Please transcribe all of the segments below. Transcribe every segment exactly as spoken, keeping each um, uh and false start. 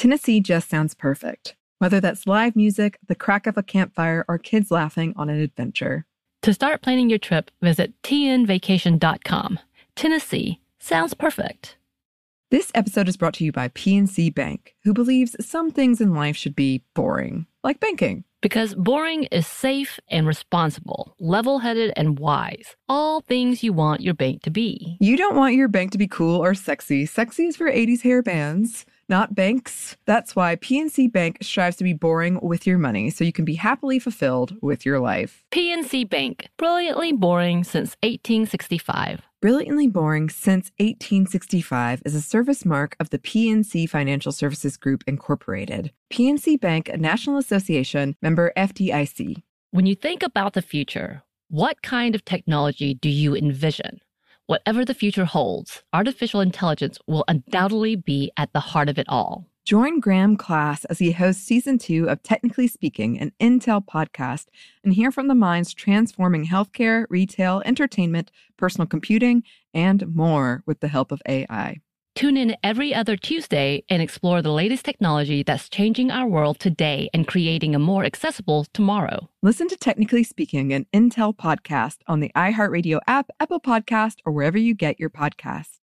Tennessee just sounds perfect. Whether that's live music, the crack of a campfire, or kids laughing on an adventure. To start planning your trip, visit T N vacation dot com. Tennessee sounds perfect. This episode is brought to you by P N C Bank, who believes some things in life should be boring, like banking. Because boring is safe and responsible, level-headed and wise. All things you want your bank to be. You don't want your bank to be cool or sexy. Sexy is for eighties hair bands, not banks. That's why P N C Bank strives to be boring with your money so you can be happily fulfilled with your life. P N C Bank, brilliantly boring since eighteen sixty-five. Brilliantly Boring Since eighteen sixty-five is a service mark of the P N C Financial Services Group, Incorporated. P N C Bank, a National Association, member F D I C. When you think about the future, what kind of technology do you envision? Whatever the future holds, artificial intelligence will undoubtedly be at the heart of it all. Join Graham Class as he hosts season two of Technically Speaking, an Intel podcast, and hear from the minds transforming healthcare, retail, entertainment, personal computing, and more with the help of A I. Tune in every other Tuesday and explore the latest technology that's changing our world today and creating a more accessible tomorrow. Listen to Technically Speaking, an Intel podcast on the iHeartRadio app, Apple Podcast, or wherever you get your podcasts.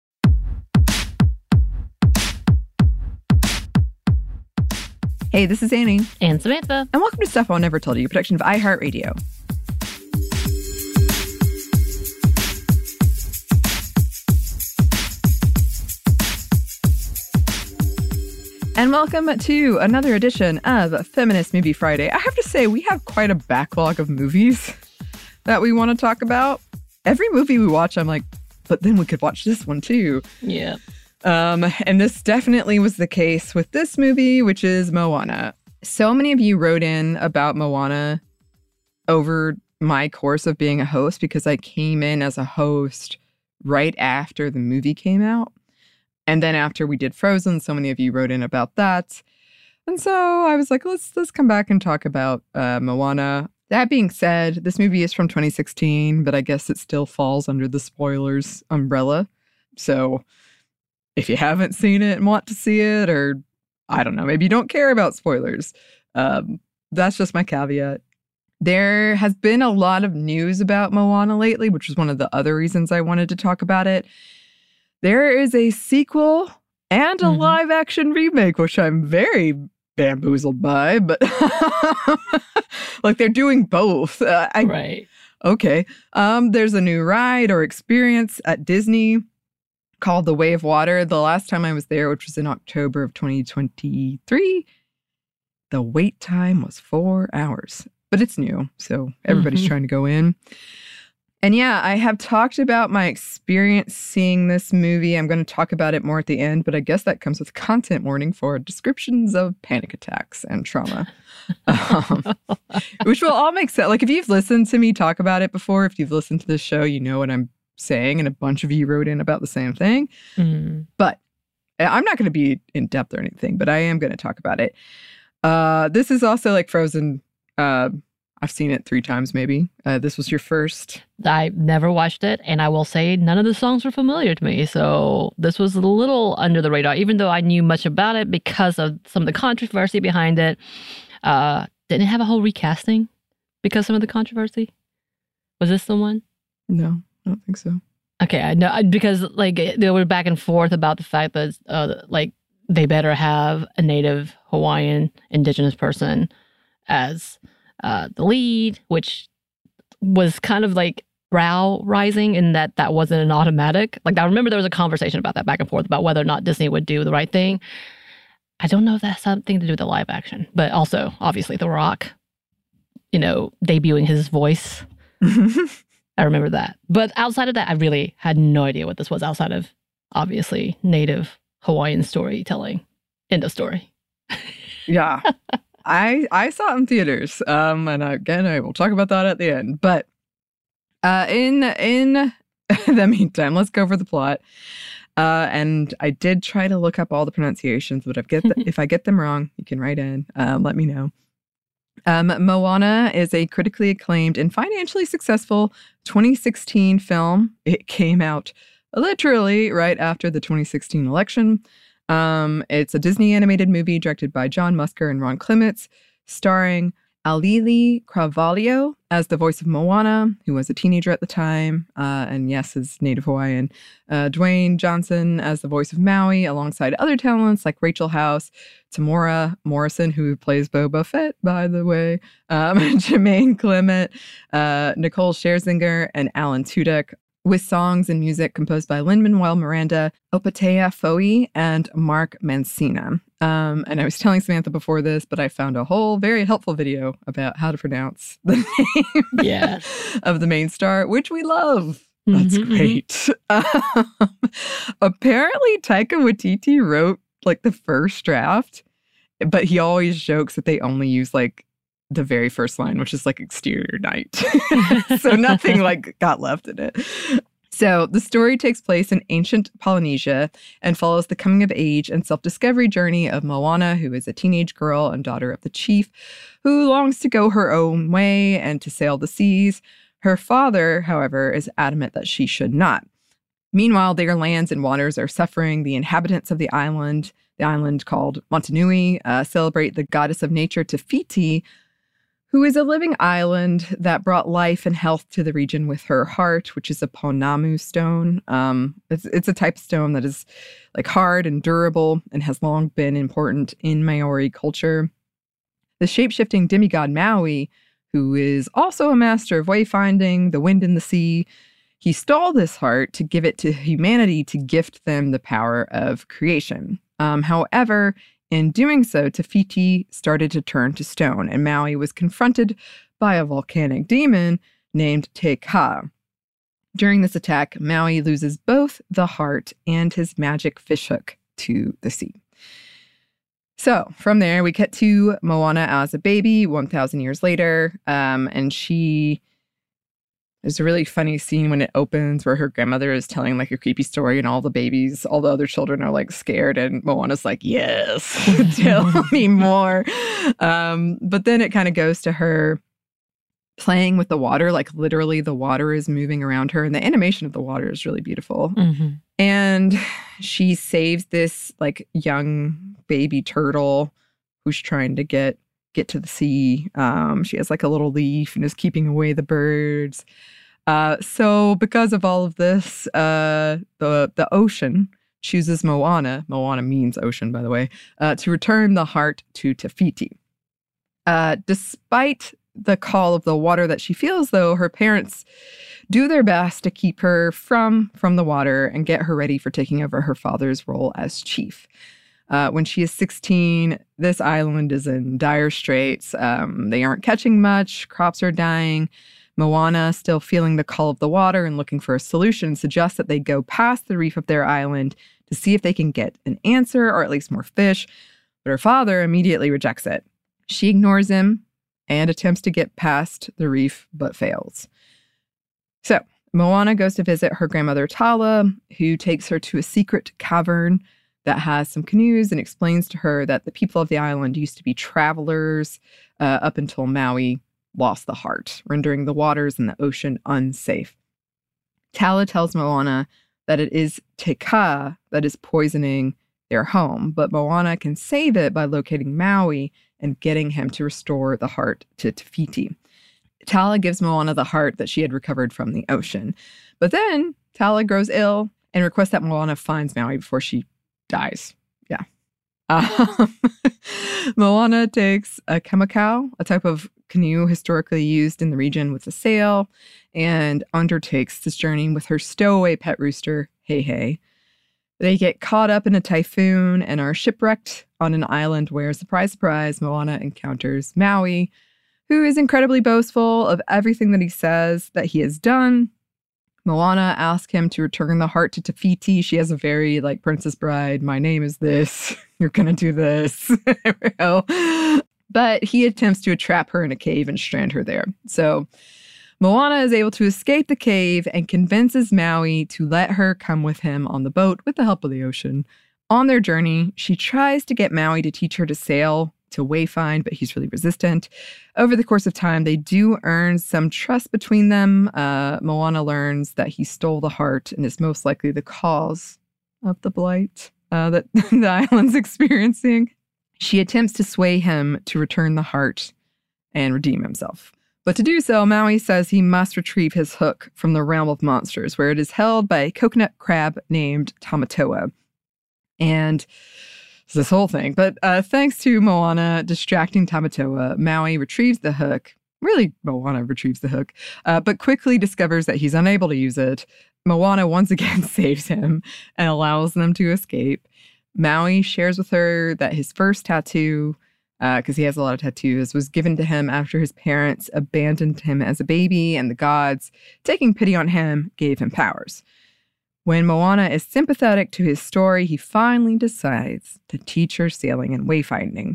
Hey, this is Annie. And Samantha. And welcome to Stuff I'll Never Told You, a production of iHeartRadio. And welcome to another edition of Feminist Movie Friday. I have to say, we have quite a backlog of movies that we want to talk about. Every movie we watch, I'm like, but then we could watch this one too. Yeah. Um, and this definitely was the case with this movie, which is Moana. So many of you wrote in about Moana over my course of being a host because I came in as a host right after the movie came out. And then after we did Frozen, so many of you wrote in about that. And so I was like, let's let's come back and talk about uh, Moana. That being said, this movie is from twenty sixteen, but I guess it still falls under the spoilers umbrella. So if you haven't seen it and want to see it, or I don't know, maybe you don't care about spoilers, um, that's just my caveat. There has been a lot of news about Moana lately, which was one of the other reasons I wanted to talk about it. There is a sequel and a mm-hmm. live action remake, which I'm very bamboozled by, but like they're doing both. Uh, I, right. Okay. Um, there's a new ride or experience at Disney called The Way of Water. The last time I was there, which was in October of twenty twenty-three, the wait time was four hours. But it's new, so everybody's mm-hmm. trying to go in. And yeah, I have talked about my experience seeing this movie. I'm going to talk about it more at the end, but I guess that comes with content warning for descriptions of panic attacks and trauma, um, which will all make sense. Like if you've listened to me talk about it before, if you've listened to this show, you know what I'm saying, and a bunch of you wrote in about the same thing. Mm. But I'm not going to be in depth or anything, but I am going to talk about it. Uh, this is also like Frozen. Uh, I've seen it three times, maybe. Uh, this was your first. I never watched it, and I will say none of the songs were familiar to me. So this was a little under the radar, even though I knew much about it because of some of the controversy behind it. Uh, didn't it have a whole recasting because of some of the controversy? Was this the one? No, I don't think so. Okay, I know because like they were back and forth about the fact that uh, like they better have a native Hawaiian indigenous person as uh, the lead, which was kind of like brow rising in that that wasn't an automatic. Like I remember there was a conversation about that back and forth about whether or not Disney would do the right thing. I don't know if that's something to do with the live action, but also obviously The Rock, you know, debuting his voice. I remember that. But outside of that, I really had no idea what this was outside of obviously native Hawaiian storytelling. End of story. Yeah. I I saw it in theaters. Um, and again, I will talk about that at the end. But uh, in in the meantime, let's go over the plot. Uh, and I did try to look up all the pronunciations, but if, get the, if I get them wrong, you can write in. Um, let me know. Um, Moana is a critically acclaimed and financially successful twenty sixteen film. It came out literally right after the twenty sixteen election. Um, it's a Disney animated movie directed by John Musker and Ron Clements, starring Alili Carvalho as the voice of Moana, who was a teenager at the time, uh, and yes, is Native Hawaiian. Uh, Dwayne Johnson as the voice of Maui, alongside other talents like Rachel House, Tamora Morrison, who plays Boba Fett, by the way, um, Jermaine Clement, uh, Nicole Scherzinger, and Alan Tudyk, with songs and music composed by Lin-Manuel Miranda, Opatea Foe, and Mark Mancina. Um, and I was telling Samantha before this, but I found a whole very helpful video about how to pronounce the name yeah. of the main star, which we love. That's mm-hmm, great. Mm-hmm. Um, apparently, Taika Waititi wrote like the first draft, but he always jokes that they only use like the very first line, which is like exterior night. So nothing like got left in it. So the story takes place in ancient Polynesia and follows the coming of age and self-discovery journey of Moana, who is a teenage girl and daughter of the chief, who longs to go her own way and to sail the seas. Her father, however, is adamant that she should not. Meanwhile, their lands and waters are suffering. The inhabitants of the island, the island called Motunui, uh, celebrate the goddess of nature, Te Fiti, who is a living island that brought life and health to the region with her heart, which is a Pounamu stone. Um, it's, it's a type of stone that is like hard and durable and has long been important in Maori culture. The shape-shifting demigod Maui, who is also a master of wayfinding, the wind and the sea, he stole this heart to give it to humanity to gift them the power of creation. Um, however, in doing so, Te Fiti started to turn to stone, and Maui was confronted by a volcanic demon named Te Ka. During this attack, Maui loses both the heart and his magic fishhook to the sea. So from there, we get to Moana as a baby one thousand years later, um, and she... There's a really funny scene when it opens where her grandmother is telling like a creepy story and all the babies, all the other children are like scared and Moana's like, yes, tell me more. Um, but then it kind of goes to her playing with the water, like literally the water is moving around her and the animation of the water is really beautiful. Mm-hmm. And she saves this like young baby turtle who's trying to get get to the sea. Um, she has like a little leaf and is keeping away the birds. Uh, so because of all of this, uh, the the ocean chooses Moana, Moana means ocean, by the way, uh, to return the heart to Te Fiti. Uh, despite the call of the water that she feels, though, her parents do their best to keep her from, from the water and get her ready for taking over her father's role as chief. Uh, when she is sixteen, this island is in dire straits. Um, they aren't catching much. Crops are dying. Moana, still feeling the call of the water and looking for a solution, suggests that they go past the reef of their island to see if they can get an answer or at least more fish. But her father immediately rejects it. She ignores him and attempts to get past the reef, but fails. So Moana goes to visit her grandmother Tala, who takes her to a secret cavern that has some canoes and explains to her that the people of the island used to be travelers uh, up until Maui lost the heart, rendering the waters and the ocean unsafe. Tala tells Moana that it is Te Ka that is poisoning their home, but Moana can save it by locating Maui and getting him to restore the heart to Te Fiti. Tala gives Moana the heart that she had recovered from the ocean. But then Tala grows ill and requests that Moana finds Maui before she dies. Yeah. Um, Moana takes a kemikau, a type of canoe historically used in the region with a sail, and undertakes this journey with her stowaway pet rooster, Hei Hei. They get caught up in a typhoon and are shipwrecked on an island where, surprise, surprise, Moana encounters Maui, who is incredibly boastful of everything that he says that he has done. Moana asks him to return the heart to Te Fiti. She has a very, like, Princess Bride, my name is this, you're gonna do this. But he attempts to trap her in a cave and strand her there. So Moana is able to escape the cave and convinces Maui to let her come with him on the boat with the help of the ocean. On their journey, she tries to get Maui to teach her to sail, to wayfind, but he's really resistant. Over the course of time, they do earn some trust between them. Uh, Moana learns that he stole the heart and is most likely the cause of the blight. uh, that the island's experiencing. She attempts to sway him to return the heart and redeem himself. But to do so, Maui says he must retrieve his hook from the realm of monsters, where it is held by a coconut crab named Tamatoa. And it's this whole thing. But uh, thanks to Moana distracting Tamatoa, Maui retrieves the hook. Really, Moana retrieves the hook, uh, but quickly discovers that he's unable to use it. Moana once again saves him and allows them to escape. Maui shares with her that his first tattoo, because uh, he has a lot of tattoos, was given to him after his parents abandoned him as a baby, and the gods, taking pity on him, gave him powers. When Moana is sympathetic to his story, he finally decides to teach her sailing and wayfinding.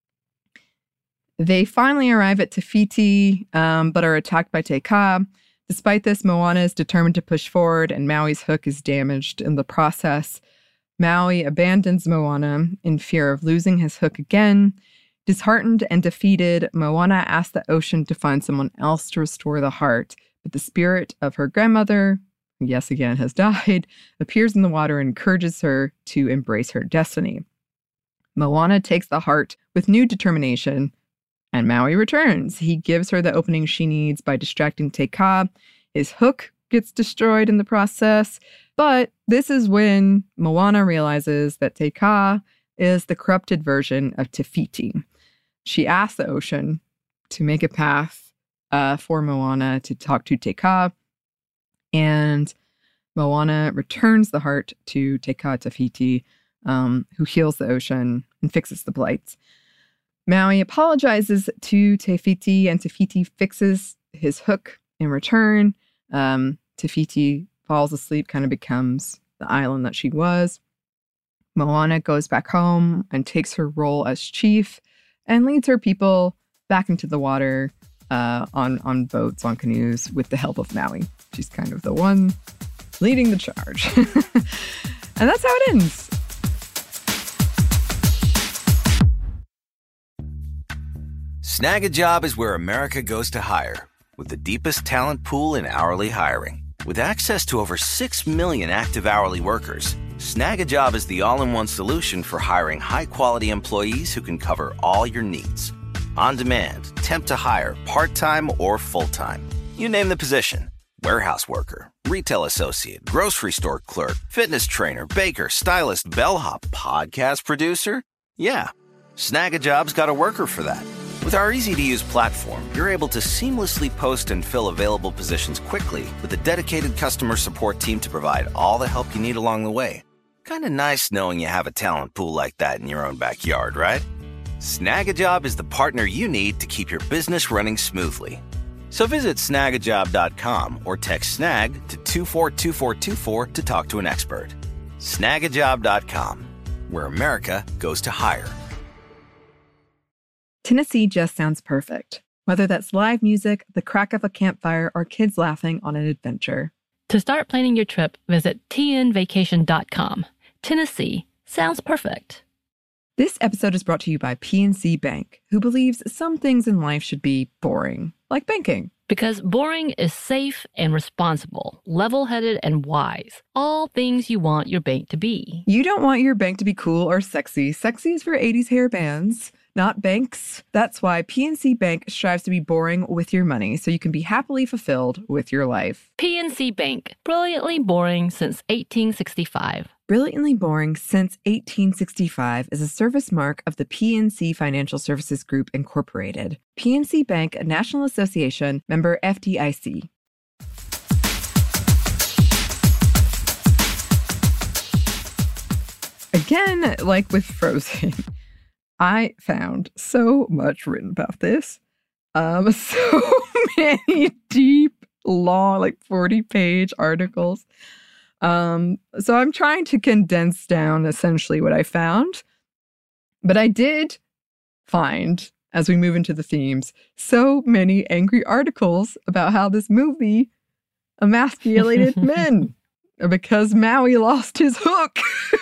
They finally arrive at Te Fiti, um, but are attacked by Te Kā. Despite this, Moana is determined to push forward, and Maui's hook is damaged in the process. Maui abandons Moana in fear of losing his hook again. Disheartened and defeated, Moana asks the ocean to find someone else to restore the heart, but the spirit of her grandmother, who yes again has died, appears in the water and encourages her to embrace her destiny. Moana takes the heart with new determination, and Maui returns. He gives her the opening she needs by distracting Te Kā. His hook gets destroyed in the process, but this is when Moana realizes that Te Kā is the corrupted version of Te Fiti. She asks the ocean to make a path uh, for Moana to talk to Te Kā, and Moana returns the heart to Te Kā Te Fiti, um, who heals the ocean and fixes the blight. Maui apologizes to Te Fiti, and Te Fiti fixes his hook in return. Um, Te Fiti falls asleep, kind of becomes the island that she was. Moana goes back home and takes her role as chief and leads her people back into the water uh, on, on boats, on canoes, with the help of Maui. She's kind of the one leading the charge. And that's how it ends. Snag a Job is where America goes to hire, with the deepest talent pool in hourly hiring. With access to over six million active hourly workers, Snag a Job is the all-in-one solution for hiring high-quality employees who can cover all your needs. On demand, temp to hire, part-time or full-time. You name the position. Warehouse worker, retail associate, grocery store clerk, fitness trainer, baker, stylist, bellhop, podcast producer. Yeah, Snag a Job's got a worker for that. With our easy-to-use platform, you're able to seamlessly post and fill available positions quickly with a dedicated customer support team to provide all the help you need along the way. Kind of nice knowing you have a talent pool like that in your own backyard, right? Snag a Job is the partner you need to keep your business running smoothly. So visit snag a job dot com or text snag to two four two four two four to talk to an expert. snag a job dot com, where America goes to hire. Tennessee just sounds perfect. Whether that's live music, the crack of a campfire, or kids laughing on an adventure. To start planning your trip, visit t n vacation dot com. Tennessee sounds perfect. This episode is brought to you by P N C Bank, who believes some things in life should be boring, like banking. Because boring is safe and responsible, level-headed and wise. All things you want your bank to be. You don't want your bank to be cool or sexy. Sexy is for eighties hair bands, not banks. That's why P N C Bank strives to be boring with your money so you can be happily fulfilled with your life. P N C Bank, brilliantly boring since eighteen sixty-five. Brilliantly Boring Since eighteen sixty-five is a service mark of the P N C Financial Services Group, Incorporated. P N C Bank, a National Association, member F D I C. Again, like with Frozen, I found so much written about this. Um, so many deep, long, like forty-page articles. Um, so I'm trying to condense down essentially what I found. But I did find, as we move into the themes, so many angry articles about how this movie emasculated men because Maui lost his hook.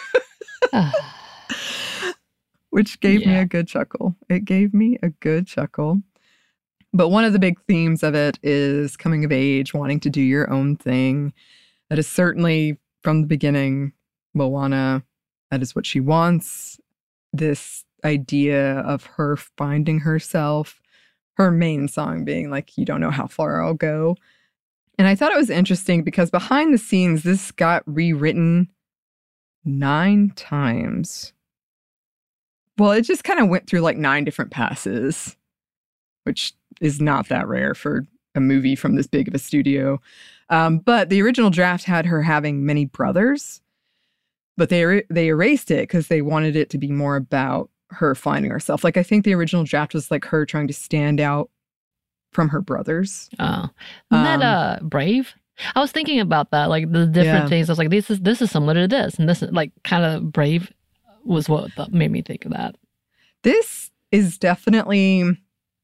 Which gave yeah. me a good chuckle. It gave me a good chuckle. But one of the big themes of it is coming of age, wanting to do your own thing. That is certainly, from the beginning, Moana That is what she wants. This idea of her finding herself, her main song being like, you don't know how far I'll go. And I thought it was interesting because behind the scenes, this got rewritten nine times. Well, it just kind of went through like nine different passes, which is not that rare for a movie from this big of a studio. Um, but the original draft had her having many brothers, but they er- they erased it because they wanted it to be more about her finding herself. Like, I think the original draft was like her trying to stand out from her brothers. Oh, isn't that Um, uh, Brave? I was thinking about that, like the different Yeah. things. I was like, this is this is similar to this, and this is like kind of Brave was what th- made me think of that. This is definitely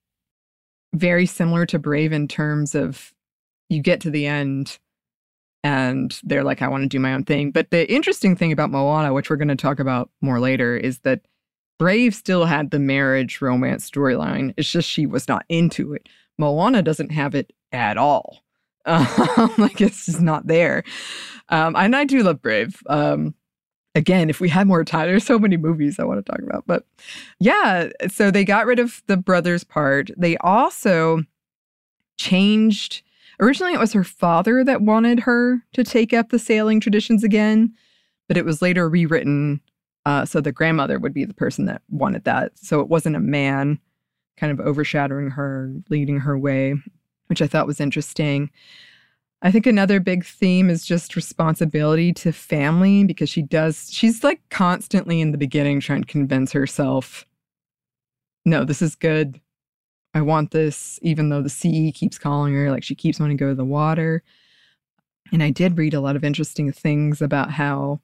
very similar to Brave in terms of you get to the end and they're like, I want to do my own thing. But the interesting thing about Moana, which we're going to talk about more later, is that Brave still had the marriage romance storyline. It's just she was not into it. Moana doesn't have it at all. Um, like, it's just not there. Um, and I do love Brave. Um, again, if we had more time, there's so many movies I want to talk about. But yeah, so they got rid of the brothers part. They also changed. Originally, it was her father that wanted her to take up the sailing traditions again, but it was later rewritten. Uh, so the grandmother would be the person that wanted that. So it wasn't a man kind of overshadowing her, leading her way, which I thought was interesting. I think another big theme is just responsibility to family, because she does, she's like constantly in the beginning trying to convince herself, no, this is good. I want this, even though the sea keeps calling her, like she keeps wanting to go to the water. And I did read a lot of interesting things about how,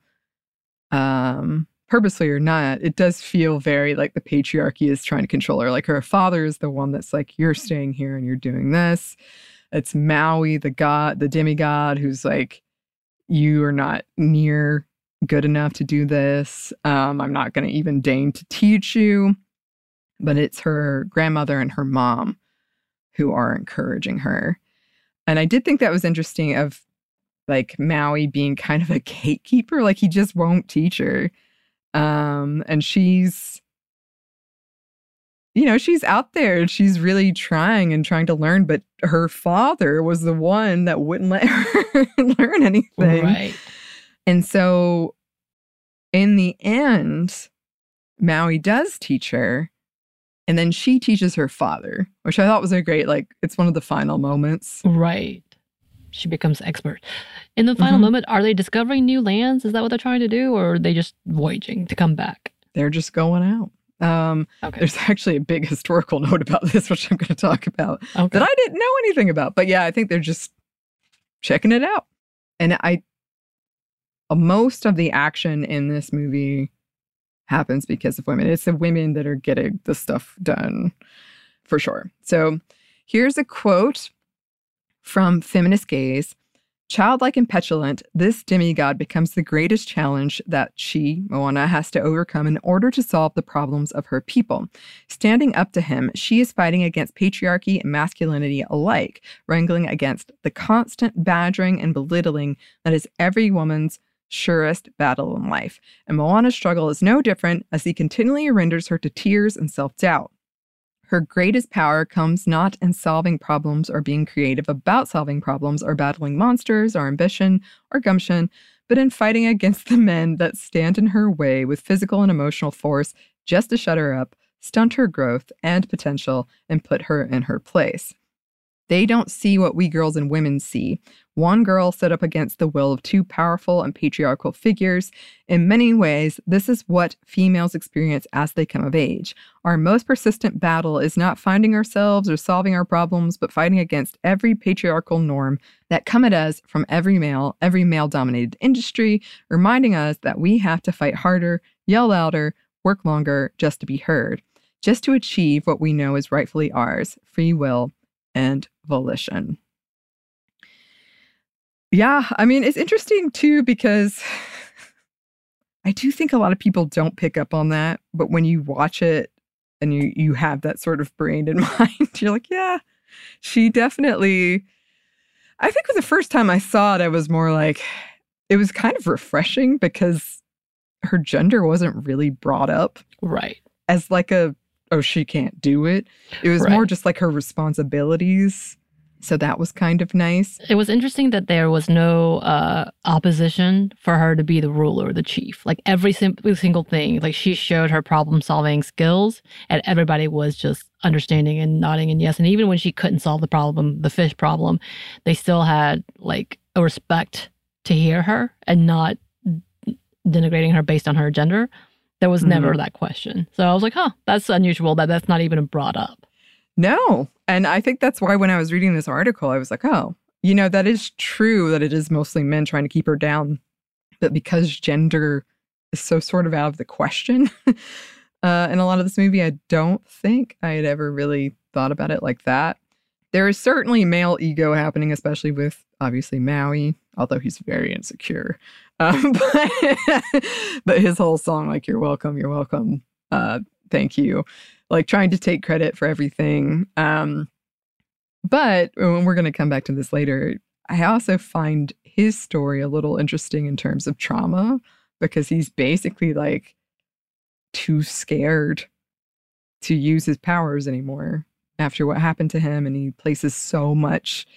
um, purposely or not, it does feel very like the patriarchy is trying to control her. Like her father is the one that's like, you're staying here and you're doing this. It's Maui, the god, the demigod, who's like, you are not near good enough to do this. Um, I'm not going to even deign to teach you. But it's her grandmother and her mom who are encouraging her. And I did think that was interesting of like Maui being kind of a gatekeeper. Like he just won't teach her. Um, and she's, you know, she's out there and she's really trying and trying to learn. But her father was the one that wouldn't let her learn anything. Right. And so in the end, Maui does teach her. And then she teaches her father, which I thought was a great, like, it's one of the final moments. Right. She becomes expert. In the final Mhm. moment, are they discovering new lands? Is that what they're trying to do? Or are they just voyaging to come back? They're just going out. Um, Okay. There's actually a big historical note about this, which I'm going to talk about, Okay. that I didn't know anything about. But yeah, I think they're just checking it out. And I, most of the action in this movie happens because of women. It's the women that are getting the stuff done, for sure. So here's a quote from Feminist Gaze. Childlike and petulant, this demigod becomes the greatest challenge that she, Moana, has to overcome in order to solve the problems of her people. Standing up to him, she is fighting against patriarchy and masculinity alike, wrangling against the constant badgering and belittling that is every woman's surest battle in life. And Moana's struggle is no different, as he continually renders her to tears and self-doubt. Her greatest power comes not in solving problems or being creative about solving problems or battling monsters or ambition or gumption, but in fighting against the men that stand in her way with physical and emotional force just to shut her up, stunt her growth and potential, and put her in her place. They don't see what we girls and women see. One girl set up against the will of two powerful and patriarchal figures. In many ways, this is what females experience as they come of age. Our most persistent battle is not finding ourselves or solving our problems, but fighting against every patriarchal norm that come at us from every male, every male-dominated industry, reminding us that we have to fight harder, yell louder, work longer just to be heard, just to achieve what we know is rightfully ours, free will and volition. Yeah, I mean, it's interesting too, because I do think a lot of people don't pick up on that, but when you watch it and you you have that sort of brain in mind, you're like, yeah, she definitely, I think the first time I saw it, I was more like, it was kind of refreshing because her gender wasn't really brought up. Right. As like a, oh, she can't do it. It was Right. more just like her responsibilities. So that was kind of nice. It was interesting that there was no uh, opposition for her to be the ruler, the chief. Like every sim- single thing, like she showed her problem-solving skills, and everybody was just understanding and nodding and yes. And even when she couldn't solve the problem, the fish problem, they still had like a respect to hear her and not denigrating her based on her gender. There was never Mhm. that question. So I was like, huh, that's unusual that that's not even brought up. No. And I think that's why when I was reading this article, I was like, oh, you know, that is true that it is mostly men trying to keep her down. But because gender is so sort of out of the question uh, in a lot of this movie, I don't think I had ever really thought about it like that. There is certainly male ego happening, especially with, obviously, Maui, although he's very insecure. Um, but, but his whole song, like, you're welcome, you're welcome, uh, thank you. Like trying to take credit for everything. Um, but when we're going to come back to this later, I also find his story a little interesting in terms of trauma because he's basically like too scared to use his powers anymore after what happened to him. And he places so much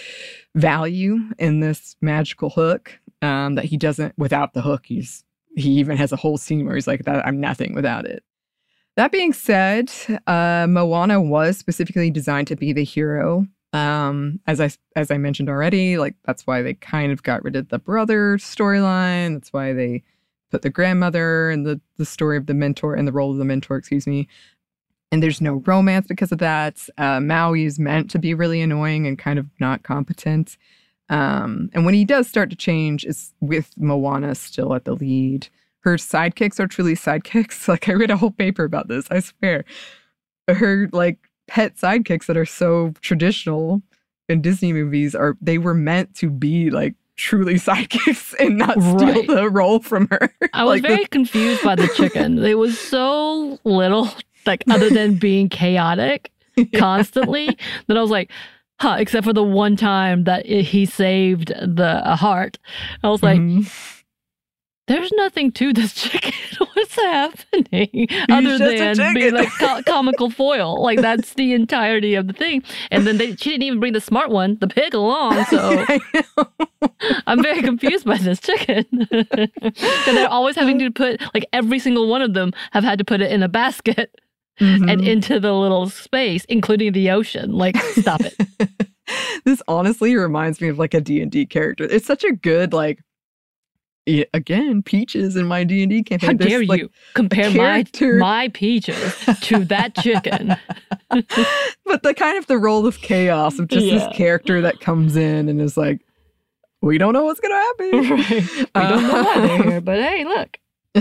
value in this magical hook um, that he doesn't, without the hook, he's, he even has a whole scene where he's like, that I'm nothing without it. That being said, uh, Moana was specifically designed to be the hero. Um, as I as I mentioned already, like that's why they kind of got rid of the brother storyline. That's why they put the grandmother and the the story of the mentor and the role of the mentor, excuse me. And there's no romance because of that. Uh, Maui is meant to be really annoying and kind of not competent. Um, and when he does start to change, it's with Moana still at the lead. Her sidekicks are truly sidekicks. Like, I read a whole paper about this, I swear. Her, like, pet sidekicks that are so traditional in Disney movies, are they were meant to be, like, truly sidekicks and not steal Right. the role from her. I was Like, very the- confused by the chicken. It was so little, like, other than being chaotic constantly, that I was like, huh, except for the one time that it, he saved the a heart. I was like, Mhm. there's nothing to this chicken. What's happening? Other just a than chicken. being like co- comical foil. Like that's the entirety of the thing. And then they, she didn't even bring the smart one, the pig, along. So I know. I'm very confused by this chicken. And they're always having to put, like every single one of them have had to put it in a basket Mhm. and into the little space, including the ocean. Like, stop it. This honestly reminds me of like a D and D character. It's such a good, like, yeah, again, Peaches in my D and D campaign. How There's, dare like, you compare my character- my peaches to that chicken? But the kind of the role of chaos of just Yeah. this character that comes in and is like, we don't know what's going to happen. Right. We don't know why they're here, but hey, look.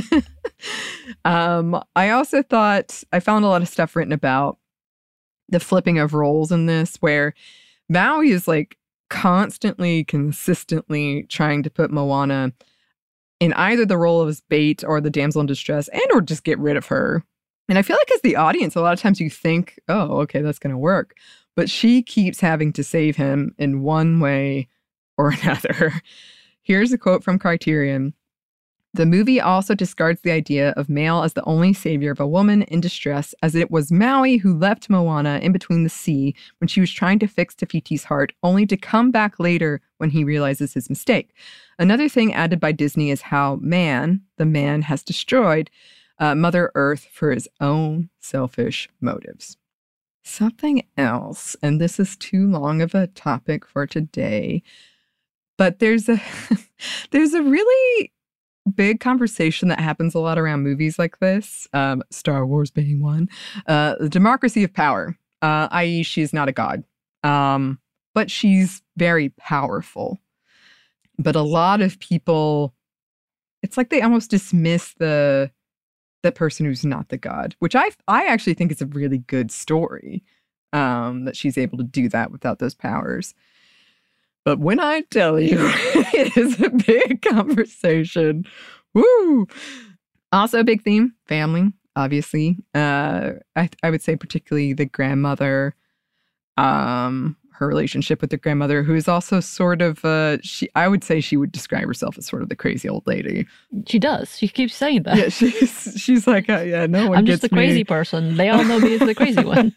um, I also thought I found a lot of stuff written about the flipping of roles in this, where Maui is like constantly, consistently trying to put Moana in either the role of his bait or the damsel in distress, and or just get rid of her. And I feel like as the audience, a lot of times you think, oh, okay, that's going to work. But she keeps having to save him in one way or another. Here's a quote from Criterion. The movie also discards the idea of male as the only savior of a woman in distress, as it was Maui who left Moana in between the sea when she was trying to fix Te Fiti's heart, only to come back later when he realizes his mistake. Another thing added by Disney is how man, the man, has destroyed uh, Mother Earth for his own selfish motives. Something else, and this is too long of a topic for today, but there's a there's a really big conversation that happens a lot around movies like this, um, Star Wars being one, uh, the democracy of power, uh, that is she's not a god, um, but she's very powerful. But a lot of people, it's like they almost dismiss the the person who's not the god, which I I actually think is a really good story, um, that she's able to do that without those powers. But when I tell you, it is a big conversation. Woo! Also a big theme, family, obviously. Uh, I, I would say particularly the grandmother, um, her relationship with the grandmother, who is also sort of, uh, she. I would say she would describe herself as sort of the crazy old lady. She does. She keeps saying that. Yeah, she's she's like, uh, yeah, no one I'm gets just the crazy me. person. They all know me as the crazy one.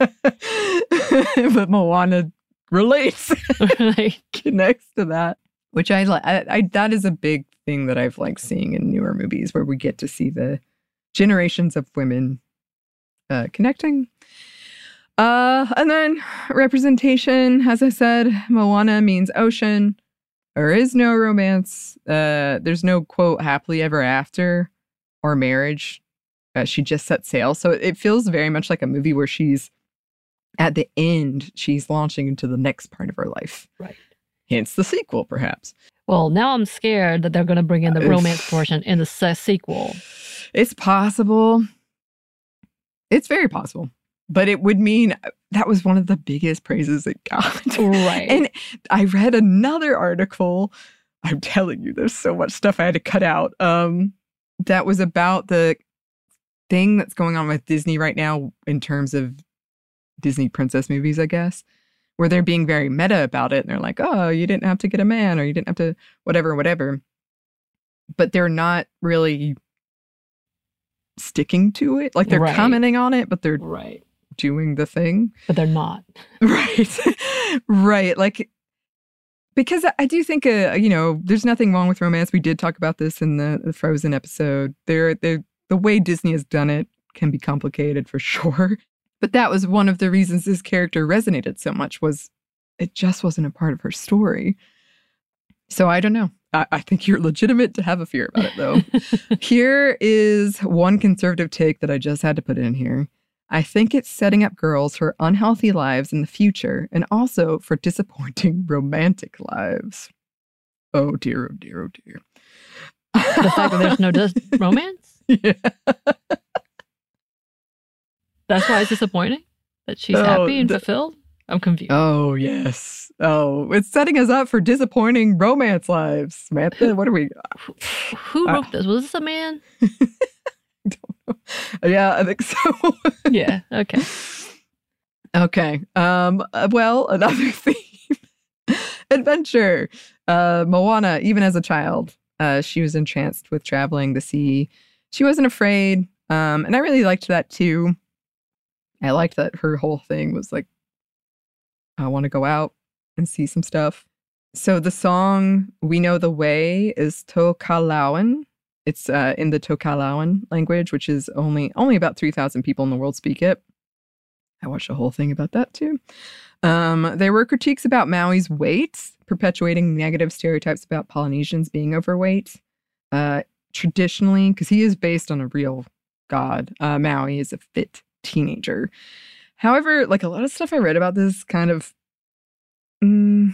But Moana relates, Like, connects to that, which I like. I, I that is a big thing that I've liked seeing in newer movies, where we get to see the generations of women uh, connecting. Uh, and then representation, as I said, Moana means ocean. There is no romance. Uh, there's no, quote, happily ever after or marriage. Uh, she just set sail. So it feels very much like a movie where she's, at the end, she's launching into the next part of her life. right. Hence the sequel, perhaps. Well, now I'm scared that they're going to bring in the Uh, romance portion in the se- sequel. It's possible. It's very possible. But it would mean that was one of the biggest praises it got. Right. And I read another article. I'm telling you, there's so much stuff I had to cut out. Um, that was about the thing that's going on with Disney right now in terms of Disney princess movies, I guess, where they're being very meta about it. And they're like, oh, you didn't have to get a man, or you didn't have to whatever, whatever. But they're not really sticking to it. Like they're Right. commenting on it, but they're right. doing the thing. But they're not. Right. Right. Like, because I- I do think, uh, you know, there's nothing wrong with romance. We did talk about this in the, the Frozen episode. They're, they're, the way Disney has done it can be complicated for sure. But that was one of the reasons this character resonated so much, was it just wasn't a part of her story. So I don't know. I, I think you're legitimate to have a fear about it, though. Here is one conservative take that I just had to put in here. I think it's setting up girls for unhealthy lives in the future, and also for disappointing romantic lives. Oh dear, oh dear, oh dear. The fact that there's no dis- romance? Yeah. That's why it's disappointing? That she's Oh, happy and the- fulfilled? I'm confused. Oh, yes. Oh, it's setting us up for disappointing romance lives. Samantha, what are we? Who uh, wrote this? Was this a man? Yeah, I think so. Yeah, okay. Okay. Um. uh, Well, another theme: adventure. Uh, Moana. Even as a child, uh, she was entranced with traveling the sea. She wasn't afraid. Um, and I really liked that too. I liked that her whole thing was like, I want to go out and see some stuff. So the song "We Know the Way" is Tokalauan. It's uh, in the Tokalauan language, which is only only about three thousand people in the world speak it. I watched a whole thing about that too. Um, there were critiques about Maui's weight, perpetuating negative stereotypes about Polynesians being overweight. Uh, traditionally, because he is based on a real god, uh, Maui is a fit teenager. However, like a lot of stuff I read about this kind of, mm,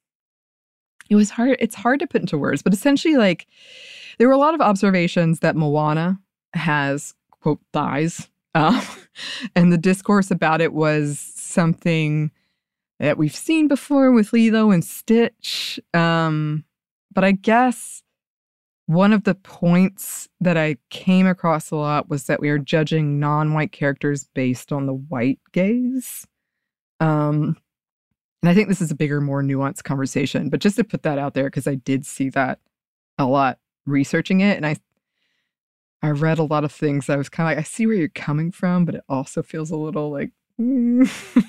it was hard. It's hard to put into words, but essentially, like, there were a lot of observations that Moana has, quote, thighs. Um, and the discourse about it was something that we've seen before with Lilo and Stitch. Um, but I guess one of the points that I came across a lot was that we are judging non-white characters based on the white gaze. Um, and I think this is a bigger, more nuanced conversation. But just to put that out there, because I did see that a lot researching it, and I I read a lot of things that I was kind of like, I see where you're coming from, but it also feels a little like, mm.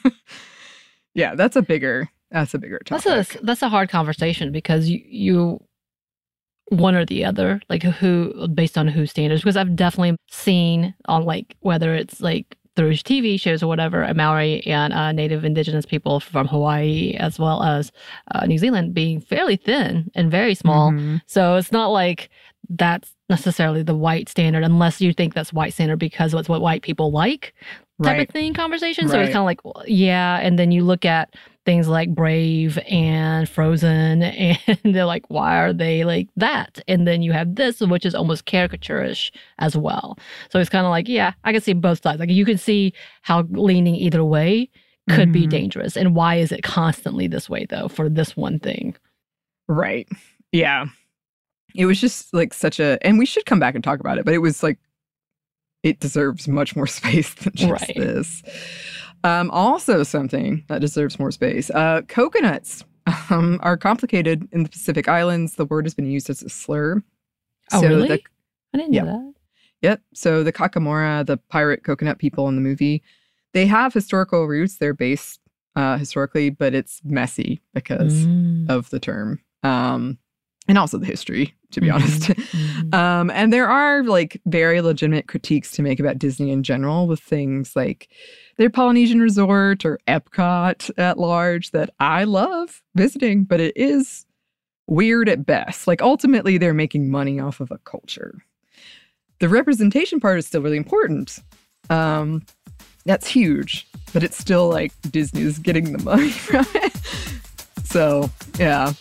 Yeah, that's a bigger, that's a bigger topic. That's a that's a hard conversation because you you one or the other, like who based on whose standards. Because I've definitely seen on like whether it's like through T V shows or whatever, a Maori and uh, Native Indigenous people from Hawaii as well as uh, New Zealand being fairly thin and very small. Mhm. So it's not like that's necessarily the white standard, unless you think that's white standard because it's what white people like type Right. of thing conversation. So Right. it's kind of like, well, yeah. And then you look at things like Brave and Frozen, and they're like, why are they like that? And then you have this, which is almost caricaturish as well. So it's kind of like, yeah, I can see both sides. Like you can see how leaning either way could be Mhm. dangerous. And why is it constantly this way, though, for this one thing? Right. Yeah. It was just like such a, and we should come back and talk about it, but it was like, it deserves much more space than just Right. this. Um, also something that deserves more space. Uh, coconuts um, are complicated in the Pacific Islands. The word has been used as a slur. Oh, so really? The, I didn't yeah. know that. Yep. So the Kakamora, the pirate coconut people in the movie, they have historical roots. They're based uh, historically, but it's messy because Mm. of the term. Um, and also the history, to be Mhm. honest. Mhm. um, and there are like very legitimate critiques to make about Disney in general with things like their Polynesian resort or Epcot at large that I love visiting, but it is weird at best. Like ultimately, they're making money off of a culture. The representation part is still really important. Um, that's huge, but it's still like Disney's getting the money from it. So, yeah.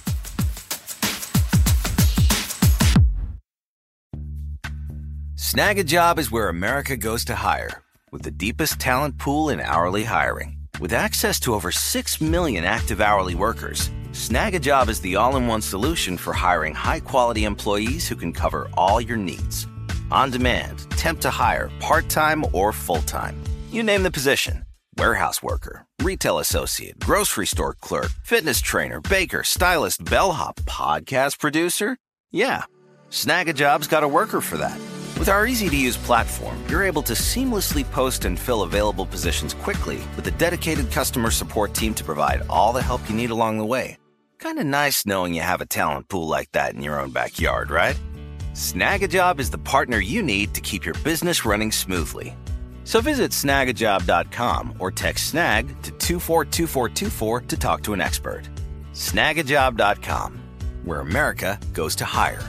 Snag a Job is where America goes to hire, with the deepest talent pool in hourly hiring. With access to over six million active hourly workers, Snag a Job is the all-in-one solution for hiring high-quality employees who can cover all your needs. On demand, temp to hire, part-time or full-time. You name the position. Warehouse worker, retail associate, grocery store clerk, fitness trainer, baker, stylist, bellhop, podcast producer. Yeah, Snag a Job's got a worker for that. With our easy-to-use platform, you're able to seamlessly post and fill available positions quickly with a dedicated customer support team to provide all the help you need along the way. Kind of nice knowing you have a talent pool like that in your own backyard, right? Snag a Job is the partner you need to keep your business running smoothly. So visit snag a job dot com or text snag to two four two four two four to talk to an expert. snag a job dot com, where America goes to hire.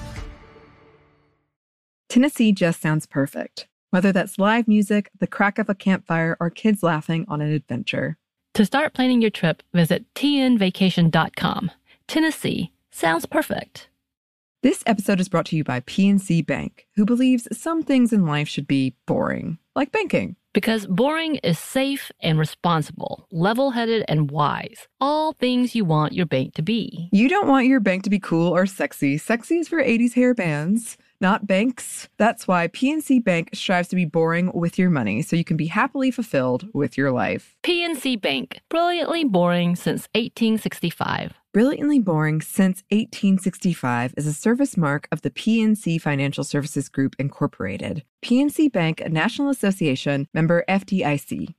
Tennessee just sounds perfect. Whether that's live music, the crack of a campfire, or kids laughing on an adventure. To start planning your trip, visit t n vacation dot com. Tennessee sounds perfect. This episode is brought to you by P N C Bank, who believes some things in life should be boring, like banking. Because boring is safe and responsible, level-headed and wise. All things you want your bank to be. You don't want your bank to be cool or sexy. Sexy is for eighties hair bands, not banks. That's why P N C Bank strives to be boring with your money so you can be happily fulfilled with your life. P N C Bank, brilliantly boring since eighteen sixty-five. Brilliantly Boring Since eighteen sixty-five is a service mark of the P N C Financial Services Group, Incorporated. P N C Bank, a National Association, member F D I C.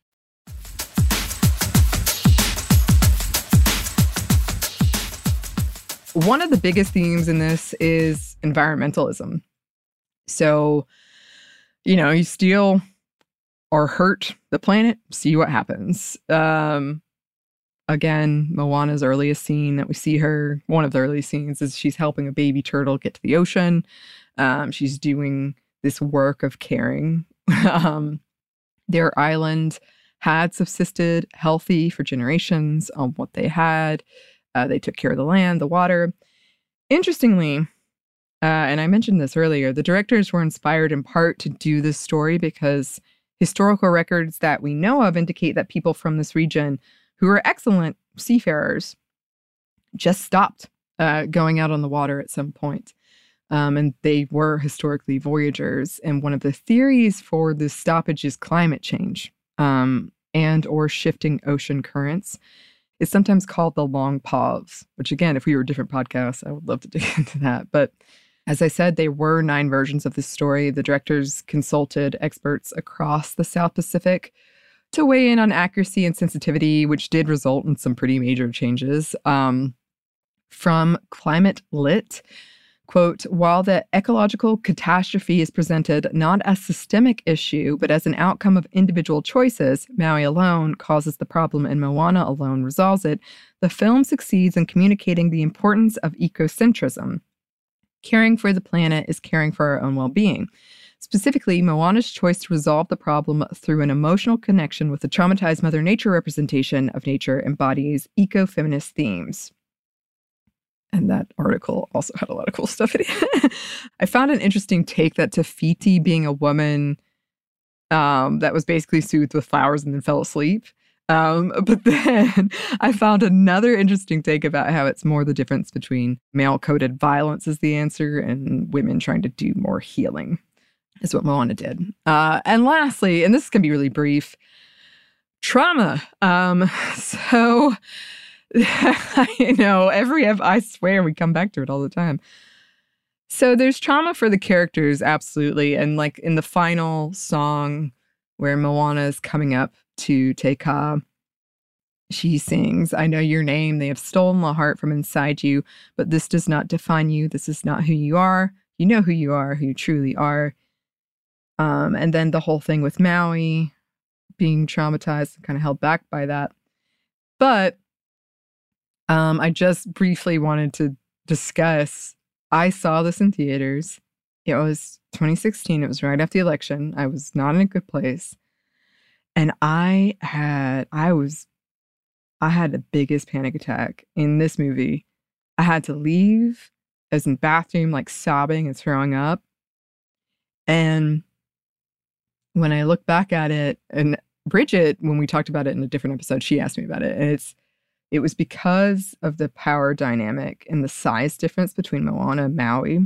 One of the biggest themes in this is environmentalism. So, you know, you steal or hurt the planet, see what happens. Um, again, Moana's earliest scene that we see her, one of the earliest scenes, is she's helping a baby turtle get to the ocean. Um, she's doing this work of caring. um, their island had subsisted healthy for generations on what they had. Uh, they took care of the land, the water. Interestingly, uh, and I mentioned this earlier, the directors were inspired in part to do this story because historical records that we know of indicate that people from this region who were excellent seafarers just stopped uh, going out on the water at some point. Um, and they were historically voyagers. And one of the theories for this stoppage is climate change um, and or shifting ocean currents. It's sometimes called the long pause, which again, if we were different podcasts, I would love to dig into that. But as I said, there were nine versions of this story. The directors consulted experts across the South Pacific to weigh in on accuracy and sensitivity, which did result in some pretty major changes. Um, from Climate Lit, quote, while the ecological catastrophe is presented not as a systemic issue, but as an outcome of individual choices, Maui alone causes the problem and Moana alone resolves it, the film succeeds in communicating the importance of ecocentrism. Caring for the planet is caring for our own well-being. Specifically, Moana's choice to resolve the problem through an emotional connection with the traumatized Mother Nature representation of nature embodies eco-feminist themes. And that article also had a lot of cool stuff in it. I found an interesting take that Te Fiti, being a woman um, that was basically soothed with flowers and then fell asleep. Um, but then I found another interesting take about how it's more the difference between male-coded violence is the answer and women trying to do more healing is what Moana did. Uh, and lastly, and this can be really brief, Trauma. Um, so, you know, every, I swear we come back to it all the time. So there's trauma for the characters, absolutely. And like in the final song where Moana is coming up to Te Kā, she sings, "I know your name. They have stolen the heart from inside you, but this does not define you. This is not who you are. You know who you are, who you truly are." Um, and then the whole thing with Maui being traumatized and kind of held back by that. But um, I just briefly wanted to discuss, I saw this in theaters. It was twenty sixteen. It was right after the election. I was not in a good place. And I had, I was, I had the biggest panic attack in this movie. I had to leave. I was in the bathroom, like sobbing and throwing up. And when I look back at it, and Bridget, when we talked about it in a different episode, she asked me about it. And it's, it was because of the power dynamic and the size difference between Moana and Maui.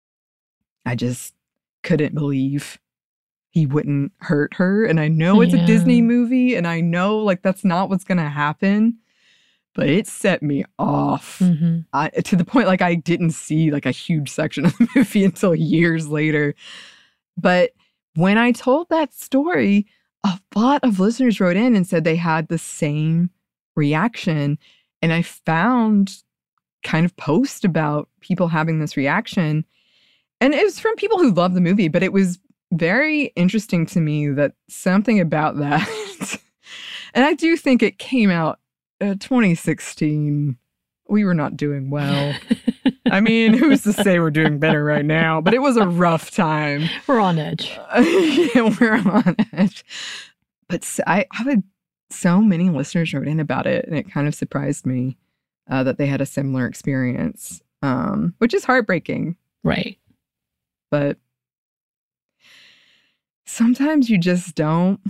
I just couldn't believe he wouldn't hurt her. And I know it's yeah. a Disney movie, and I know like that's not what's going to happen, but it set me off mm-hmm. I, to the point like I didn't see like a huge section of the movie until years later. But when I told that story, a lot of listeners wrote in and said they had the same reaction. And I found kind of posts about people having this reaction. And it was from people who love the movie, but it was very interesting to me that something about that, and I do think it came out uh, twenty sixteen. We were not doing well. I mean, who's to say we're doing better right now? But it was a rough time. We're on edge. Uh, yeah, we're on edge. But so, I, I had so many listeners wrote in about it, and it kind of surprised me uh, that they had a similar experience, um, which is heartbreaking. Right. But sometimes you just don't,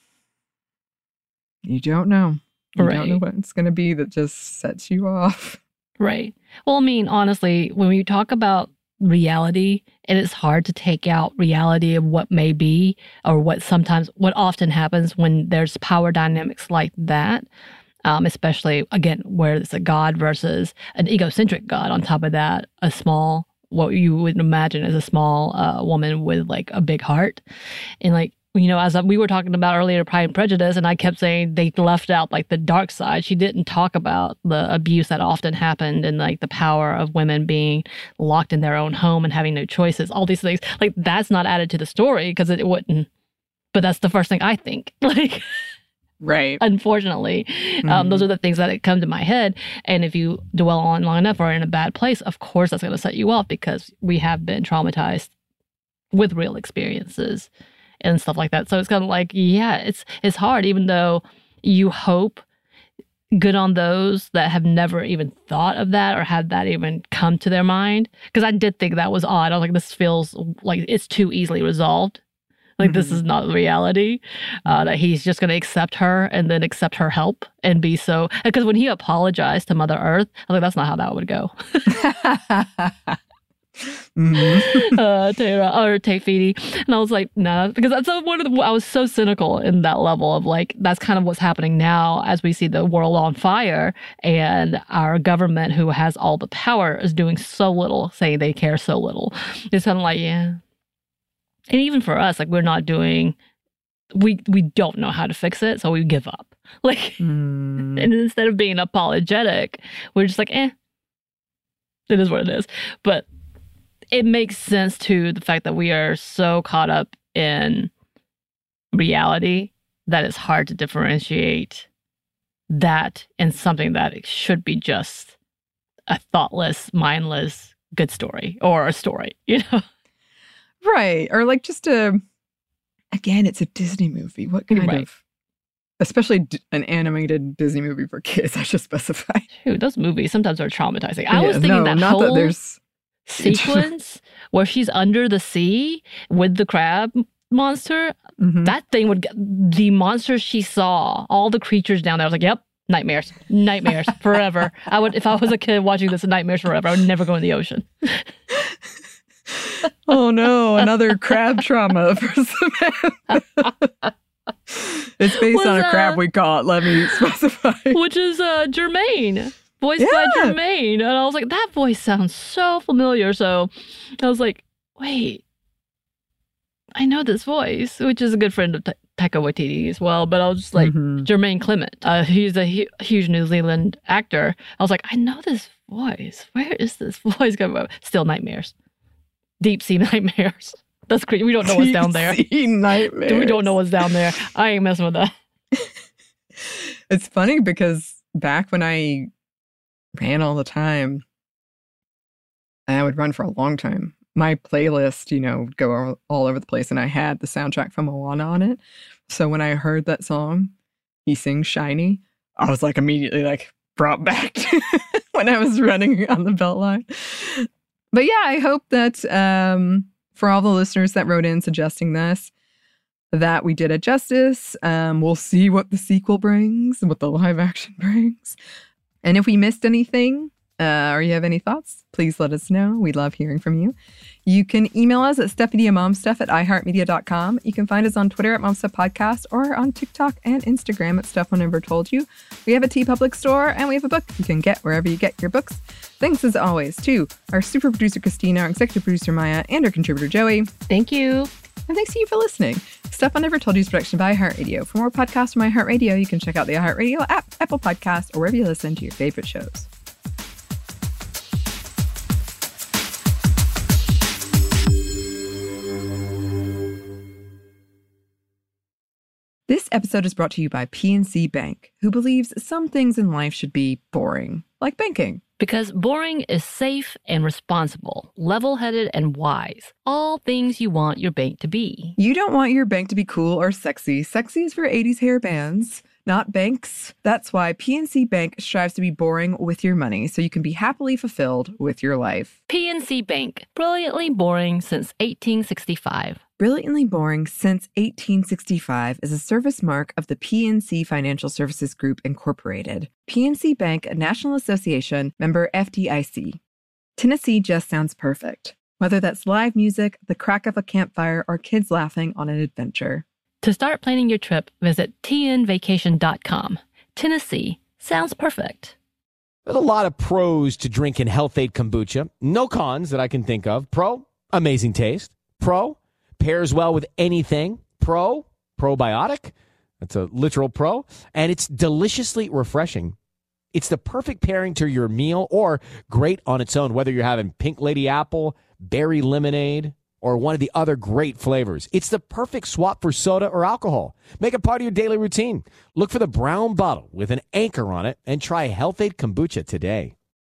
you don't know. You right. don't know what it's going to be that just sets you off. Right. Well, I mean, honestly, when we talk about reality, it is hard to take out reality of what may be, or what sometimes, what often happens when there's power dynamics like that. Um, especially, again, where it's a god versus an egocentric god. On top of that, a small, what you would imagine as a small uh, woman with like a big heart. And like, you know, as we were talking about earlier, Pride and Prejudice, and I kept saying they left out like the dark side. She didn't talk about the abuse that often happened and like the power of women being locked in their own home and having no choices. All these things, like that's not added to the story because it wouldn't. But that's the first thing I think. Like, right. Unfortunately, mm-hmm. um, those are the things that come to my head. And if you dwell on long enough or in a bad place, of course that's going to set you off because we have been traumatized with real experiences and stuff like that. So it's kind of like, yeah, it's it's hard, even though you hope good on those that have never even thought of that or had that even come to their mind. Because I did think that was odd. I was like, this feels like it's too easily resolved. Like, mm-hmm. this is not reality. Uh, that he's just going to accept her and then accept her help and be so... Because when he apologized to Mother Earth, I was like, that's not how that would go. mm-hmm. uh, Tara, or Te Fiti. And I was like, nah, because that's one of the, I was so cynical in that level of like, that's kind of what's happening now as we see the world on fire and our government who has all the power is doing so little, saying they care so little. It's kind of like, yeah. And even for us, like we're not doing, we we don't know how to fix it, so we give up. Like, mm. and instead of being apologetic, we're just like, eh, it is what it is. But it makes sense to the fact that we are so caught up in reality that it's hard to differentiate that and something that should be just a thoughtless, mindless, good story or a story, you know? Right. Or like just a, again, it's a Disney movie. What kind right. of, especially d- an animated Disney movie for kids, I should specify. Dude, those movies sometimes are traumatizing. I yeah, was thinking no, that not whole that there's... sequence where she's under the sea with the crab monster, mm-hmm. that thing would get, the monsters she saw, all the creatures down there, I was like, yep, nightmares, nightmares forever. I would, if I was a kid watching this, nightmares forever. I would never go in the ocean. Oh no, another crab trauma for Samantha. It's based was, on a crab uh, we caught, let me specify. which is uh, Jermaine, voiced Yeah. by Jermaine. And I was like, that voice sounds so familiar. So I was like, wait, I know this voice, which is a good friend of Ta- Taika Waititi as well. But I was just like, Mhm. Jermaine Clement. Uh, he's a hu- huge New Zealand actor. I was like, I know this voice. Where is this voice coming from? Still nightmares. Deep sea nightmares. That's crazy. We don't know what's down there. Deep-sea nightmares. We don't know what's down there. I ain't messing with that. It's funny because back when I ran all the time, and I would run for a long time, my playlist, you know, would go all, all over the place, and I had the soundtrack from Moana on it. So when I heard that song, he sings Shiny, I was like immediately like brought back to when I was running on the Beltline. But yeah, I hope that um, for all the listeners that wrote in suggesting this, that we did it justice. Um, we'll see what the sequel brings and what the live action brings. And if we missed anything, uh, or you have any thoughts, please let us know. We love hearing from you. You can email us at stephanieamomstuff at iheartmedia dot com. You can find us on Twitter at Momstuff Podcast or on TikTok and Instagram at Stuff I Never Told You. We have a TeePublic store and we have a book you can get wherever you get your books. Thanks as always to our super producer Christina, our executive producer Maya, and our contributor Joey. Thank you. And thanks to you for listening. Stuff I Never Told You is a production by iHeartRadio. For more podcasts from iHeartRadio, you can check out the iHeartRadio app, Apple Podcasts, or wherever you listen to your favorite shows. This episode is brought to you by P N C Bank, who believes some things in life should be boring, like banking. Because boring is safe and responsible, level-headed and wise. All things you want your bank to be. You don't want your bank to be cool or sexy. Sexy is for eighties hair bands, not banks. That's why P N C Bank strives to be boring with your money so you can be happily fulfilled with your life. P N C Bank, brilliantly boring since eighteen sixty-five. Brilliantly Boring Since eighteen sixty-five is a service mark of the P N C Financial Services Group, Incorporated. P N C Bank, a National Association, member F D I C. Tennessee just sounds perfect. Whether that's live music, the crack of a campfire, or kids laughing on an adventure. To start planning your trip, visit T N vacation dot com. Tennessee sounds perfect. There's a lot of pros to drinking Health-Ade kombucha. No cons that I can think of. Pro, amazing taste. Pro, pairs well with anything. Pro, probiotic. That's a literal pro. And it's deliciously refreshing. It's the perfect pairing to your meal or great on its own, whether you're having pink lady apple, berry lemonade, or one of the other great flavors. It's the perfect swap for soda or alcohol. Make it part of your daily routine. Look for the brown bottle with an anchor on it and try Health-Ade kombucha today.